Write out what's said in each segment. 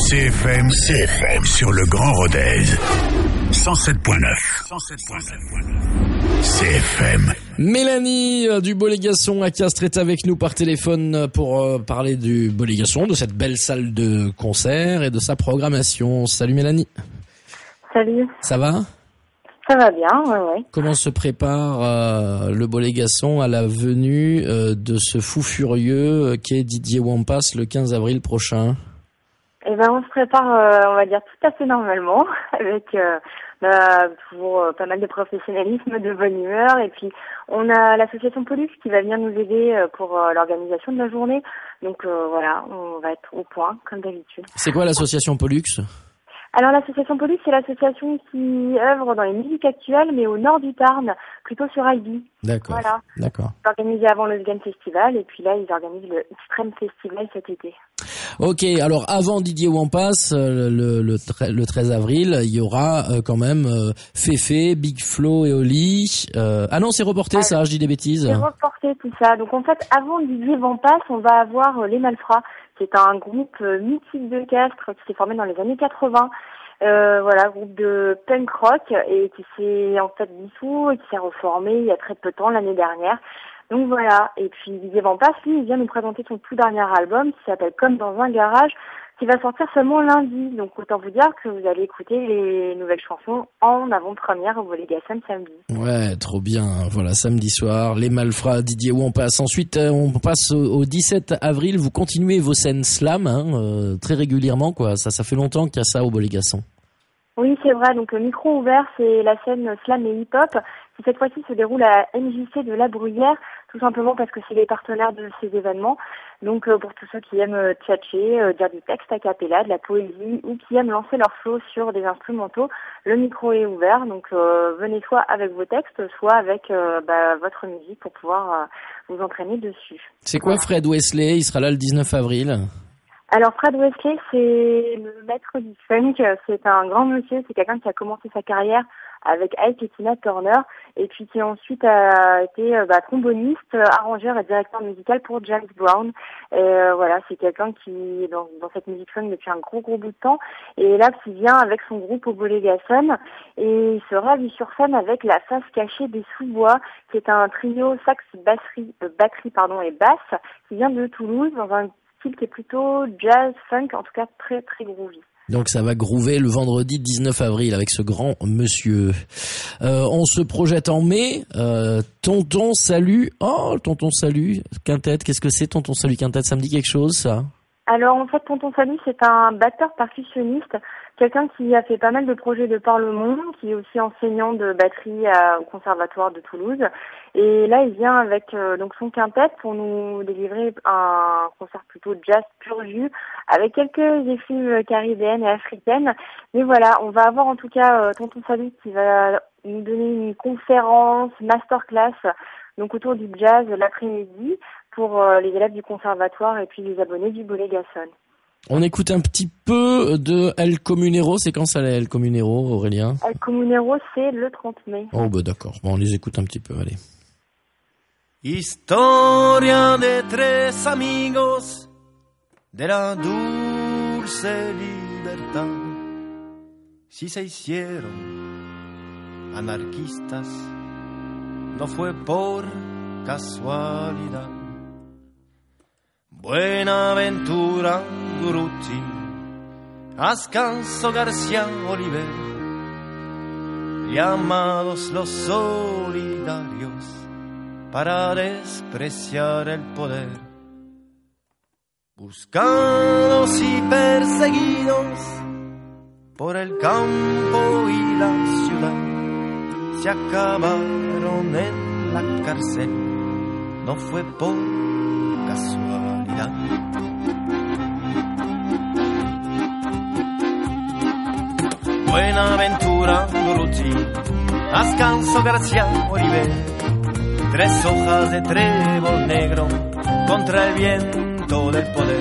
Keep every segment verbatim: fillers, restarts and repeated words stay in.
C F M, C F M sur le Grand Rodez. cent sept point neuf. C F M. Mélanie du Bolégasson à Castres est avec nous par téléphone pour euh, parler du Bolégasson, de cette belle salle de concert et de sa programmation. Salut Mélanie. Salut. Ça va ? Ça va bien, ouais, ouais. Comment se prépare euh, le Bolégasson à la venue euh, de ce fou furieux euh, qu'est Didier Wampas le quinze avril prochain ? Eh ben, on se prépare, euh, on va dire, tout à fait normalement, avec euh, bah, toujours euh, pas mal de professionnalisme, de bonne humeur, et puis on a l'association Pollux qui va venir nous aider euh, pour euh, l'organisation de la journée. Donc euh, voilà, on va être au point, comme d'habitude. C'est quoi l'association Pollux ? Alors l'association Pollux, c'est l'association qui œuvre dans les musiques actuelles, mais au nord du Tarn, plutôt sur Albi. D'accord. Voilà. D'accord. Ils organisé avant le Vegan Festival, et puis là, ils organisent le Extreme Festival cet été. Ok, alors avant Didier Wampas, le, le, le treize avril, il y aura euh, quand même euh, Féfé, Big Flo et Oli. Euh... Ah non, c'est reporté, ah, ça, je dis des bêtises. C'est reporté tout ça. Donc en fait, avant Didier Wampas, on va avoir euh, les Malfrats. C'est un groupe euh, mythique de Castres qui s'est formé dans les années quatre-vingts. Euh, voilà, groupe de punk rock et qui s'est en fait dissous et qui s'est reformé il y a très peu de temps, l'année dernière. Donc voilà, et puis Didier Wampas, lui, il vient nous présenter son tout dernier album qui s'appelle Comme dans un garage, qui va sortir seulement lundi. Donc autant vous dire que vous allez écouter les nouvelles chansons en avant-première au Bolégasson samedi. Ouais, trop bien. Voilà, samedi soir, les Malfrats, Didier Wampas. Ensuite, euh, on passe au, au dix-sept avril. Vous continuez vos scènes slam hein, euh, très régulièrement, quoi. Ça, ça fait longtemps qu'il y a ça au Bolégasson. Oui, c'est vrai. Donc, le micro ouvert, c'est la scène slam et hip-hop qui, cette fois-ci, se déroule à M J C de La Bruyère, tout simplement parce que c'est les partenaires de ces événements. Donc, euh, pour tous ceux qui aiment euh, tchatcher, euh, dire du texte a cappella, de la poésie, ou qui aiment lancer leur flow sur des instrumentaux, le micro est ouvert. Donc, euh, venez soit avec vos textes, soit avec euh, bah, votre musique pour pouvoir euh, vous entraîner dessus. C'est quoi, voilà. Fred Wesley, il sera là le dix-neuf avril. Alors Fred Wesley, c'est le maître du funk, c'est un grand monsieur, c'est quelqu'un qui a commencé sa carrière avec Ike et Tina Turner et puis qui ensuite a été bah, tromboniste, arrangeur et directeur musical pour James Brown. Et euh, voilà, c'est quelqu'un qui est dans, dans cette musique funk depuis un gros gros bout de temps et là qui vient avec son groupe au Bolégasson et il sera lui sur scène avec la face cachée des Sous-Bois, qui est un trio sax, batterie, euh, batterie pardon et basse qui vient de Toulouse dans un style qui est plutôt jazz, funk, en tout cas très très groovy. Donc ça va groover le vendredi dix-neuf avril avec ce grand monsieur. Euh, on se projette en mai. Euh, Tonton Salut. Oh, Tonton Salut. Quintette, qu'est-ce que c'est Tonton Salut Quintette? Ça me dit quelque chose, ça? Alors en fait, Tonton Salut, c'est un batteur percussionniste, quelqu'un qui a fait pas mal de projets de par le monde, qui est aussi enseignant de batterie à, au Conservatoire de Toulouse. Et là, il vient avec euh, donc son quintette pour nous délivrer un concert plutôt jazz pur jus, avec quelques effluves caribéennes et africaines. Mais voilà, on va avoir en tout cas euh, Tonton Salut qui va nous donner une conférence, masterclass, donc autour du jazz l'après-midi, pour euh, les élèves du conservatoire et puis les abonnés du Bolégasson. On écoute un petit peu de El Comunero. C'est quand ça, El Comunero, Aurélien? El Comunero, c'est le trente mai. Oh, bah d'accord. Bon, on les écoute un petit peu, allez. Historia de tres amigos de la dulce libertad. Si se hicieron anarquistas, no fue por casualidad. Buenaventura Durruti, Ascanso García Oliver, llamados los solidarios para despreciar el poder. Buscados y perseguidos por el campo y la ciudad, se acabaron en la cárcel, no fue por casualidad. Buenaventura Durruti, Ascanso García Oliver, tres hojas de trébol negro contra el viento del poder.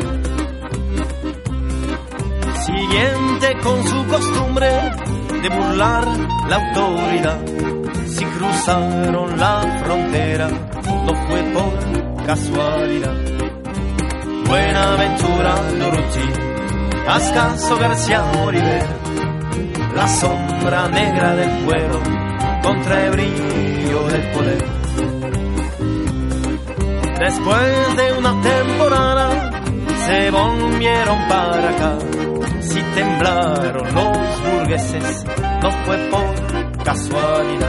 Siguiente con su costumbre de burlar la autoridad, si cruzaron la frontera no fue por casualidad. Buenaventura Durruti, Ascanso García Oliver, la sombra negra del pueblo contra el brillo del poder. Después de una temporada se volvieron para acá. Si temblaron los burgueses, no fue por casualidad.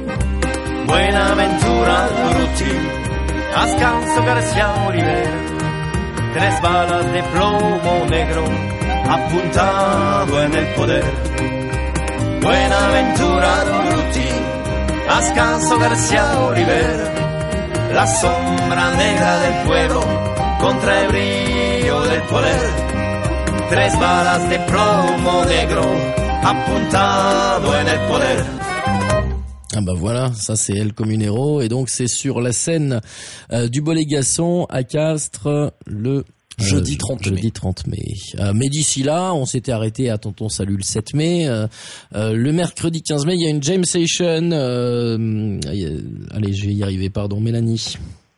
Buenaventura Durruti, Ascanso García Oliver, tres balas de plomo negro apuntado en el poder. Buenaventura Durruti, Ascanso García Oliver, la sombra negra del pueblo contra el brillo del poder. Tres balas de plomo negro apuntado en el poder. Ah bah voilà, ça c'est El Comunero et donc c'est sur la scène euh, du Bolégason à Castres le jeudi trente mai. Jeudi trente mai. Euh, mais d'ici là, on s'était arrêté à Tonton Salut le sept mai. Euh, euh, le mercredi quinze mai, il y a une jam session. Euh, a, allez, je vais y arriver, pardon, Mélanie.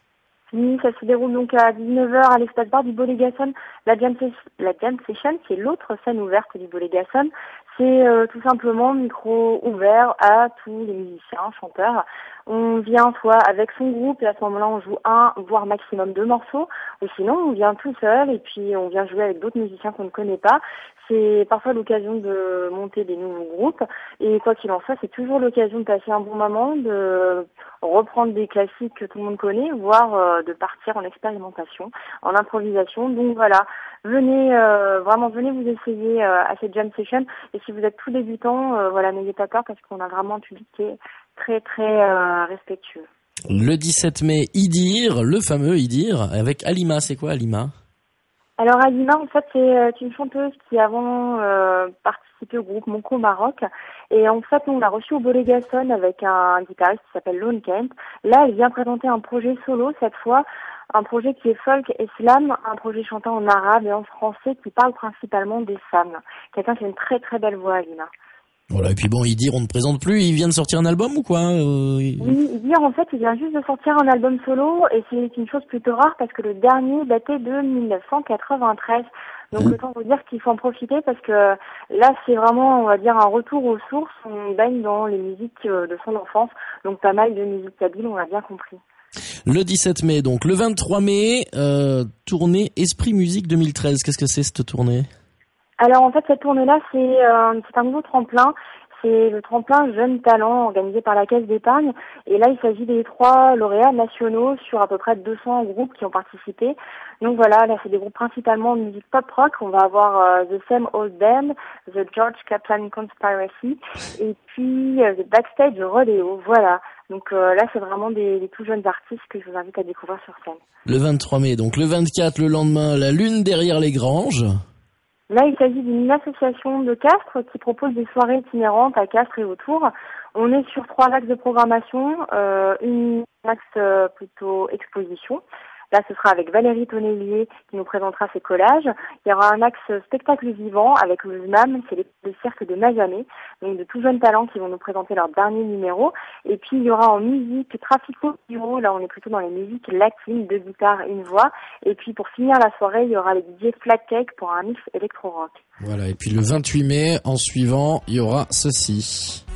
Oui, ça se déroule donc à dix-neuf heures à l'espace bar du Bolégason. La jam, la jam session, c'est l'autre scène ouverte du Bolégason. C'est euh, tout simplement micro ouvert à tous les musiciens, chanteurs. On vient soit avec son groupe et à ce moment-là on joue un, voire maximum deux morceaux, ou sinon on vient tout seul et puis on vient jouer avec d'autres musiciens qu'on ne connaît pas. C'est parfois l'occasion de monter des nouveaux groupes et quoi qu'il en soit, c'est toujours l'occasion de passer un bon moment, de reprendre des classiques que tout le monde connaît, voire euh, de partir en expérimentation, en improvisation. Donc voilà, venez euh, vraiment venez vous essayer euh, à cette jam session et si vous êtes tout débutant, euh, voilà, n'ayez pas peur parce qu'on a vraiment un public qui est très très euh, respectueux. Le dix-sept mai, Idir, le fameux Idir, avec Alima. C'est quoi Alima ? Alors Alima, en fait, c'est une chanteuse qui avant euh, participé au groupe Monco Maroc. Et en fait, on l'a reçue au Bolégason avec un guitariste qui s'appelle Lone Kent. Là, elle vient présenter un projet solo, cette fois, un projet qui est folk et slam, un projet chantant en arabe et en français qui parle principalement des femmes. Quelqu'un qui a une très très belle voix, Alima. Voilà, et puis bon, Idir, on ne présente plus, il vient de sortir un album ou quoi euh... Oui, Idir, en fait, il vient juste de sortir un album solo, et c'est une chose plutôt rare, parce que le dernier datait de dix-neuf cent quatre-vingt-treize. Donc, autant vous dire qu'il faut en profiter, parce que là, c'est vraiment, on va dire, un retour aux sources. On baigne dans les musiques de son enfance, donc pas mal de musique kabyle, on l'a bien compris. Le dix-sept mai, donc le vingt-trois mai, euh, tournée Esprit Musique deux mille treize. Qu'est-ce que c'est cette tournée ? Alors en fait cette tournée-là c'est, euh, c'est un nouveau tremplin, c'est le tremplin Jeunes Talents organisé par la Caisse d'Épargne et là il s'agit des trois lauréats nationaux sur à peu près deux cents groupes qui ont participé. Donc voilà, là c'est des groupes principalement de musique pop-rock, on va avoir euh, The Same Old Band, The George Kaplan Conspiracy et puis euh, The Backstage Rodeo, voilà. Donc euh, là c'est vraiment des, des tout jeunes artistes que je vous invite à découvrir sur scène. Le vingt-trois mai, donc le vingt-quatre, le lendemain, la lune derrière les granges. Là, il s'agit d'une association de Castres qui propose des soirées itinérantes à Castres et autour. On est sur trois axes de programmation, euh, une axe euh, plutôt exposition. Là, ce sera avec Valérie Tonnelier qui nous présentera ses collages. Il y aura un axe spectacle vivant avec le Z M A M, c'est les, le cirque de Mazamet, donc de tout jeunes talents qui vont nous présenter leur dernier numéro. Et puis, il y aura en musique Trafico Piro, là on est plutôt dans les musiques latines, deux guitares, une voix. Et puis, pour finir la soirée, il y aura les D J Flat Cake pour un mix électro-rock. Voilà, et puis le vingt-huit mai, en suivant, il y aura ceci.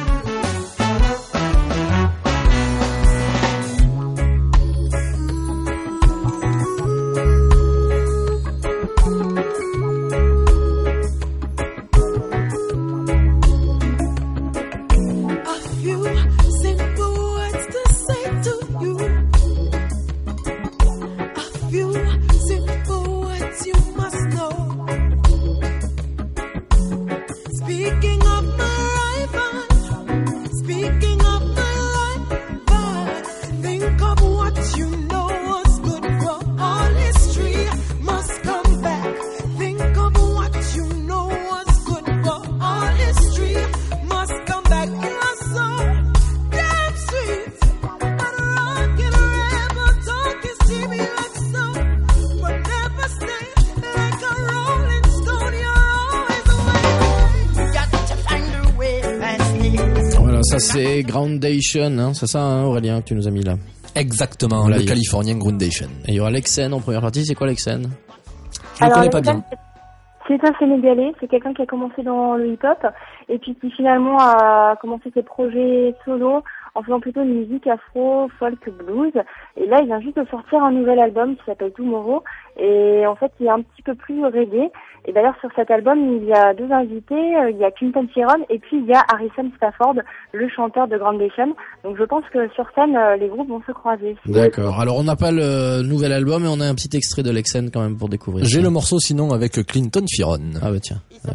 C'est Groundation, hein, c'est ça hein, Aurélien que tu nous as mis là. Exactement, voilà, le Californien Groundation. Et il y aura Lexen en première partie, c'est quoi Lexen ? Je ne connais pas bien. C'est un Sénégalais, c'est quelqu'un qui a commencé dans le hip-hop et puis qui finalement a commencé ses projets solo en faisant plutôt une musique afro, folk, blues. Et là, il vient juste de sortir un nouvel album qui s'appelle Tomorrow et en fait, il est un petit peu plus reggae. Et d'ailleurs, sur cet album, il y a deux invités, il y a Clinton Sheeran et puis il y a Harrison Stafford, le chanteur de Groundation. Donc je pense que sur scène, les groupes vont se croiser. D'accord. Alors on n'a pas le nouvel album, mais on a un petit extrait de Lexen quand même pour découvrir. J'ai le morceau sinon avec Clinton Sheeran. Ah bah tiens. Ouais.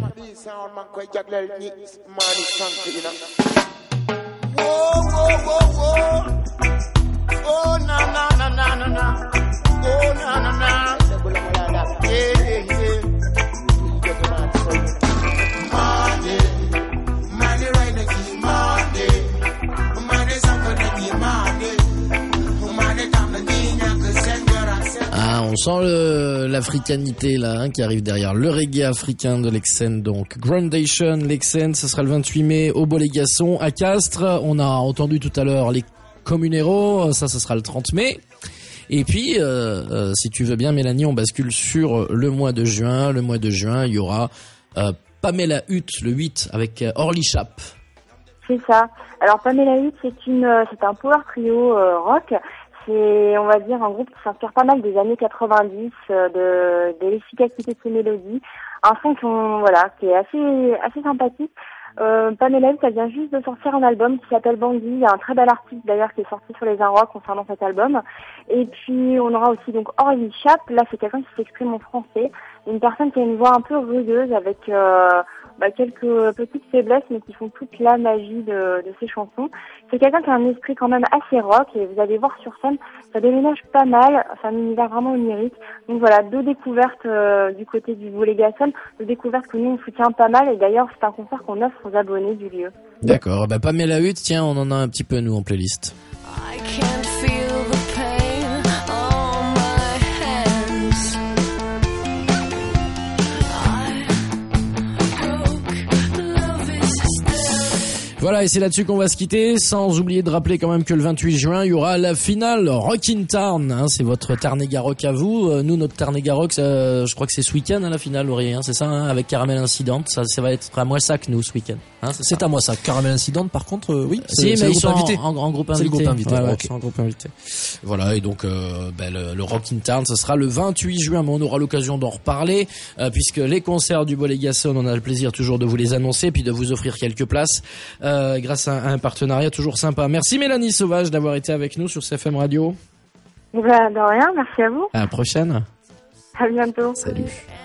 Ah, on sent le, l'africanité là hein, qui arrive derrière le reggae africain de Lexen. Donc Groundation, Lexen, ce sera le vingt-huit mai au Bolégasson à Castres. On a entendu tout à l'heure les Communeros, ça ce sera le trente mai. Et puis, euh, euh, si tu veux bien, Mélanie, on bascule sur le mois de juin. Le mois de juin, il y aura euh, Pamela Hutt le huit avec euh, Orly Chap. C'est ça. Alors Pamela Hutt, c'est une, c'est un power trio euh, rock. C'est, on va dire, un groupe qui s'inspire pas mal des années quatre-vingt-dix, euh, de, de l'efficacité de ses mélodies. Un son qu'on, voilà, qui est assez, assez sympathique. Euh, Pamela Hutt, elle vient juste de sortir un album qui s'appelle Bandit. Il y a un très bel article d'ailleurs qui est sorti sur les Inrocks concernant cet album. Et puis on aura aussi donc Orly Chap. Là, c'est quelqu'un qui s'exprime en français, une personne qui a une voix un peu rugueuse avec euh, bah, quelques petites faiblesses, mais qui font toute la magie de, de ses chansons. C'est quelqu'un qui a un esprit quand même assez rock et vous allez voir sur scène, ça déménage pas mal. C'est un univers vraiment onirique. Donc voilà, deux découvertes euh, du côté du Bolégasson, deux découvertes que nous on soutient pas mal. Et d'ailleurs, c'est un concert qu'on offre aux abonnés du lieu. D'accord. Bah Pamela Hutt, tiens, on en a un petit peu nous en playlist. I can feel the pain on my hands. I broke, love is still. Voilà, et c'est là-dessus qu'on va se quitter, sans oublier de rappeler quand même que le vingt-huit juin, il y aura la finale Rockin' Town, hein, c'est votre Tarnega Rock à vous. Euh, nous, notre Tarnega Rock, euh, je crois que c'est ce week-end, hein, la finale, Aurélien, c'est ça, hein, avec Caramel Incident, ça, ça va être à Moissac, nous, ce week-end. Hein, c'est C'est ça. à moi ça. Caramel Incident, par contre, euh, oui. Si, c'est mais le ils groupe sont invité. en, en groupe invité. C'est le groupe invité. Ouais, ouais, Ok. c'est en groupe invité. Voilà, et donc euh, ben, le, le Rockin' Town, ce sera le vingt-huit juin, mais on aura l'occasion d'en reparler, euh, puisque les concerts du Bolégasson, on a le plaisir toujours de vous les annoncer, puis de vous offrir quelques places, euh, grâce à, à un partenariat toujours sympa. Merci Mélanie Sauvage d'avoir été avec nous sur C F M Radio. Bah, de rien, merci à vous. À la prochaine. À bientôt. Salut.